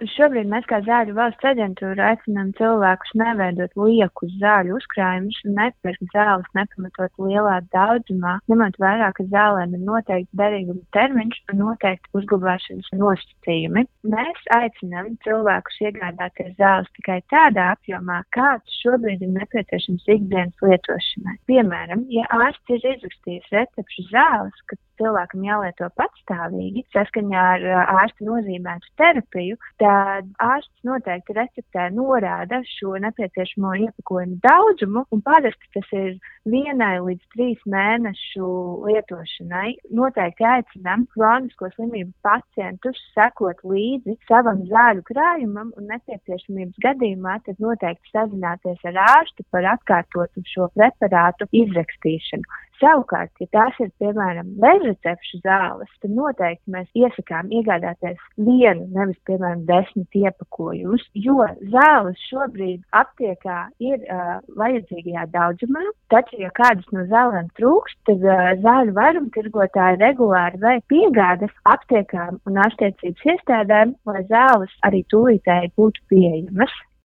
Šobrīd mēs kā Zāļu valsts aģentūra aicinām cilvēkus neveidot liekus zāļu uzkrājumus un nepirkt zāles nepamatot lielā daudzumā, ņemot vērā, ka zālēm ir noteikti derīguma termiņš un noteikti uzglabāšanas nosacījumi. Mēs aicinām cilvēkus iegādāties zāles tikai tādā apjomā, kāds šobrīd ir nepieciešams ikdienas lietošanai. Piemēram, ja ārsts ir izrakstījis recepšu zāles, kad cilvēkam jālieto patstāvīgi saskaņā ar ārsta nozīmētu terapiju, tad ārsts noteikti receptē norāda šo nepieciešamo iepakojumu daudzumu, un parasti tas ir 1 līdz 3 mēnešu lietošanai. Noteikti aicinām kronisko slimību pacientus sekot līdzi savam zāļu krājumam un nepieciešamības gadījumā tad noteikti sazināties ar ārstu par atkārtotu šo preparātu izrakstīšanu. Savukārt, ja tās ir, piemēram, bezrecepšu zāles, tad noteikti mēs iesakām iegādāties 1, nevis, piemēram, 10 iepakojumus, jo zāles šobrīd aptiekā ir vajadzīgajā daudzumā, taču, ja kādas no zālēm trūkst, tad zāļu vairumtirgotāji regulāri veic piegādes aptiekām un ārstniecības iestādēm, lai zāles arī tūlītēji būtu pieejamas.